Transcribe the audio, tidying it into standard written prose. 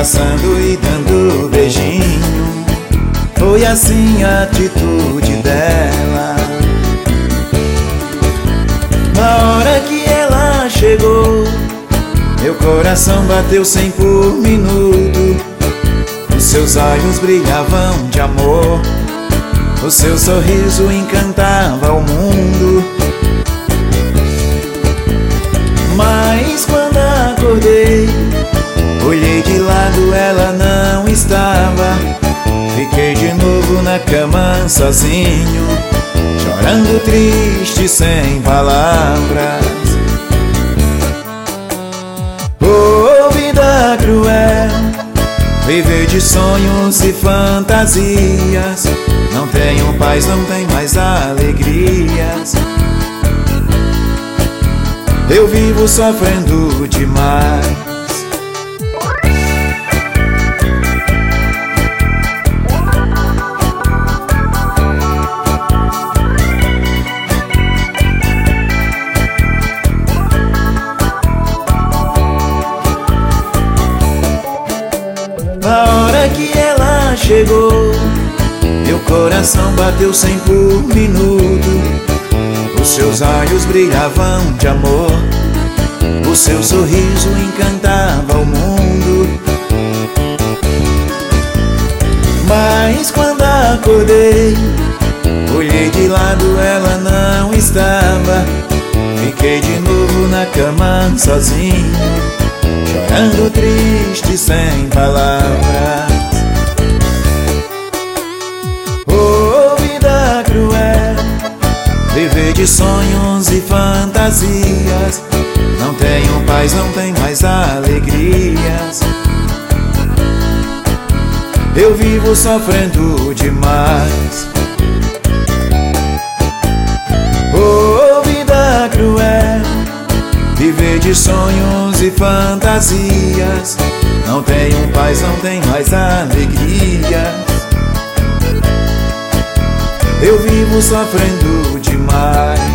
abraçando e dando beijinho. Foi assim a atitude dela. Na hora que ela chegou, meu coração bateu 100 por minuto. Os seus olhos brilhavam de amor, o seu sorriso encantava o mundo. Mas quando acordei, olhei de lado, ela não estava. Fiquei de novo na cama sozinho, chorando triste sem palavras. Oh, vida cruel, viver de sonhos e fantasias. Não tenho paz, não tem mais alegrias. Eu vivo sofrendo demais. Na hora que ela chegou, meu coração bateu 100 por minuto. Os seus olhos brilhavam de amor, o seu sorriso encantava o mundo. Mas quando acordei, olhei de lado, ela não estava. Fiquei de novo na cama sozinho, chorando triste sem palavras. Oh, vida cruel, viver de sonhos e fantasias. Não tenho paz, não tem mais alegrias. Eu vivo sofrendo demais. Oh, vida cruel, viver de sonhos e fantasias. Não tenho paz, não tem mais alegrias. Eu vivo sofrendo demais.